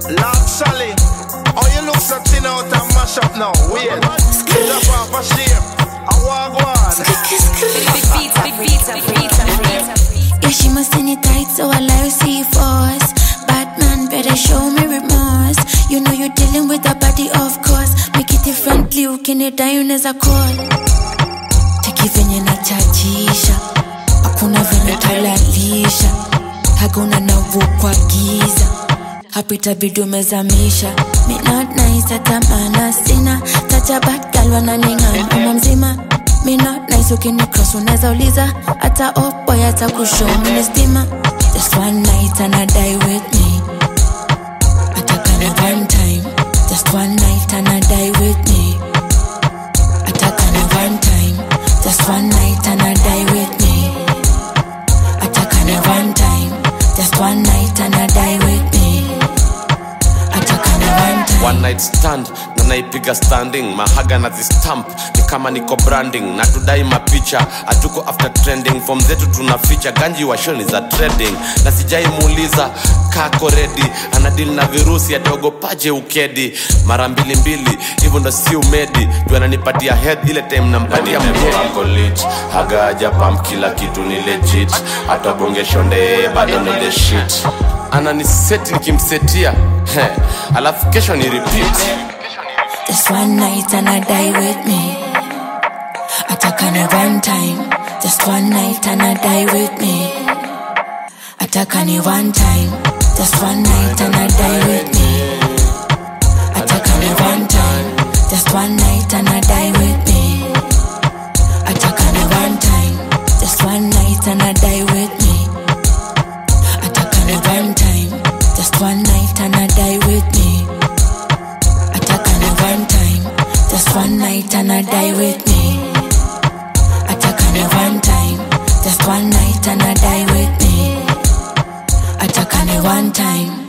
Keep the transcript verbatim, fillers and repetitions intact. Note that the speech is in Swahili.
Lord Sally, oh you look so thin out and mash up now. Wait, get up off a sleep. I walk one. Yeah, she must send it tight so I let her see force. Batman better show me remorse. You know you're dealing with a body, of course. Make it differently, you can it down as a call. Take venye na chachisha, hakuna venye talalisha, hakuna na vukwa giza, hapita bidu mezamisha. Me not nice hata mana sina, tacha bad girl wananingana kama mzima. Me not nice ukini cross unaweza uliza, hata up boy hata kushow mini stima. Just one night and I die with me, atakana one time. Just one night and I die with me, atakana one time. Just one night and I die with me, atakana one time. Just one night and I die with me, atakana one time. One night stand, na naipiga standing. Mahaga na stamp, ni kama niko branding. Na tudai mapicha, atuko after trending. Form zetu tunaficha, ganji wa show ni za trading. Na sijai muuliza, kako ready. Anadili na virusi, ataogopaje ukedi. Mara mbili mbili, hivyo ndo si umedi. Dua ananipatia head, ile time nampatia mgeni. Ako lit, haga aja pump, kila kitu ni legit. Hata bonge shonde, bado ni the shit. Ananiseti nikimsetia, he, alafu kesho ni repeat. Just one night and I die with me, atakana one time. Just one night and I die with me, atakani one time. Just one night and I die with me, atakani one time. Just one night and I die with me, atakani one time. Just one night and I die with me, atakani one time. Just one night and I die with me, atakani one time. Just one night and I die with me, atakani one time. Just one night and I die with me, atakani one time.